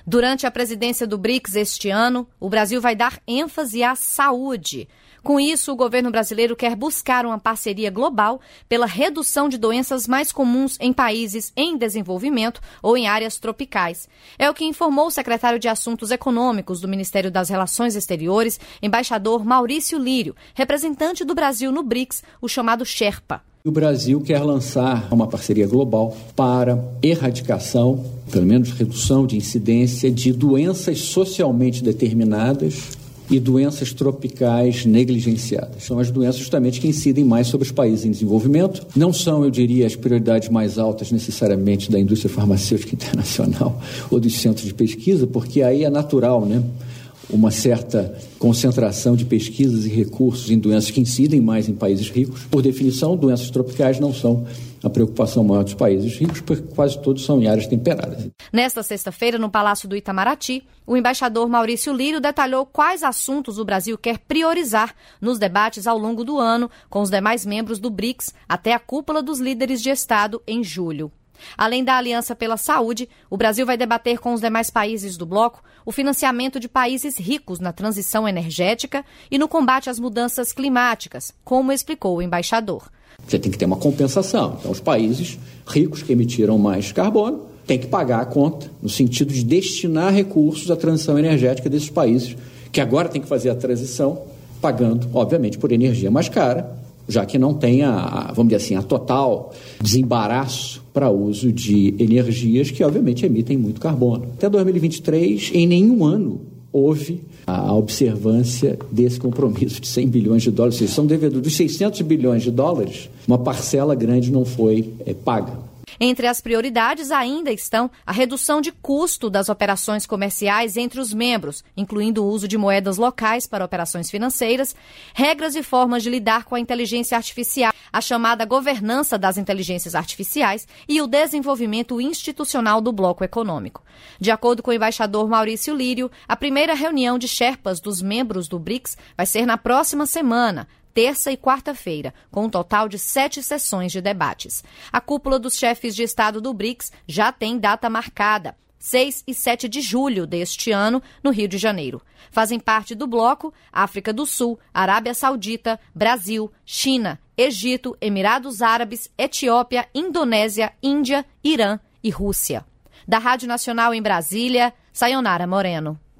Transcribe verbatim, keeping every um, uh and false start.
Durante a presidência do BRICS este ano, o Brasil vai dar ênfase à saúde. Com isso, o governo brasileiro quer buscar uma parceria global pela redução de doenças mais comuns em países em desenvolvimento ou em áreas tropicais. É o que informou o secretário de Assuntos Econômicos do Ministério das Relações Exteriores, embaixador Maurício Lírio, representante do Brasil no BRICS, o chamado Sherpa. O Brasil quer lançar uma parceria global para erradicação, pelo menos redução de incidência de doenças socialmente determinadas e doenças tropicais negligenciadas. São as doenças justamente que incidem mais sobre os países em desenvolvimento. Não são, eu diria, as prioridades mais altas necessariamente da indústria farmacêutica internacional ou dos centros de pesquisa, porque aí é natural, né? Uma certa concentração de pesquisas e recursos em doenças que incidem mais em países ricos. Por definição, doenças tropicais não são a preocupação maior dos países ricos, porque quase todos são em áreas temperadas. Nesta sexta-feira, no Palácio do Itamaraty, o embaixador Maurício Lírio detalhou quais assuntos o Brasil quer priorizar nos debates ao longo do ano com os demais membros do BRICS até a cúpula dos líderes de Estado em julho. Além da Aliança pela Saúde, o Brasil vai debater com os demais países do bloco o financiamento de países ricos na transição energética e no combate às mudanças climáticas, como explicou o embaixador. Você tem que ter uma compensação. Então, os países ricos que emitiram mais carbono têm que pagar a conta, no sentido de destinar recursos à transição energética desses países, que agora têm que fazer a transição, pagando, obviamente, por energia mais cara, já que não tem, a, vamos dizer assim, a total desembaraço para uso de energias que, obviamente, emitem muito carbono. Até dois mil e vinte e três, em nenhum ano, houve a observância desse compromisso de cem bilhões de dólares. Ou seja, são devedores dos seiscentos bilhões de dólares, uma parcela grande não foi é, paga. Entre as prioridades ainda estão a redução de custo das operações comerciais entre os membros, incluindo o uso de moedas locais para operações financeiras, regras e formas de lidar com a inteligência artificial, a chamada governança das inteligências artificiais e o desenvolvimento institucional do bloco econômico. De acordo com o embaixador Maurício Lírio, a primeira reunião de Sherpas dos membros do BRICS vai ser na próxima semana, terça e quarta-feira, com um total de sete sessões de debates. A cúpula dos chefes de Estado do BRICS já tem data marcada, seis e sete de julho deste ano, no Rio de Janeiro. Fazem parte do bloco África do Sul, Arábia Saudita, Brasil, China, Egito, Emirados Árabes, Etiópia, Indonésia, Índia, Irã e Rússia. Da Rádio Nacional em Brasília, Sayonara Moreno.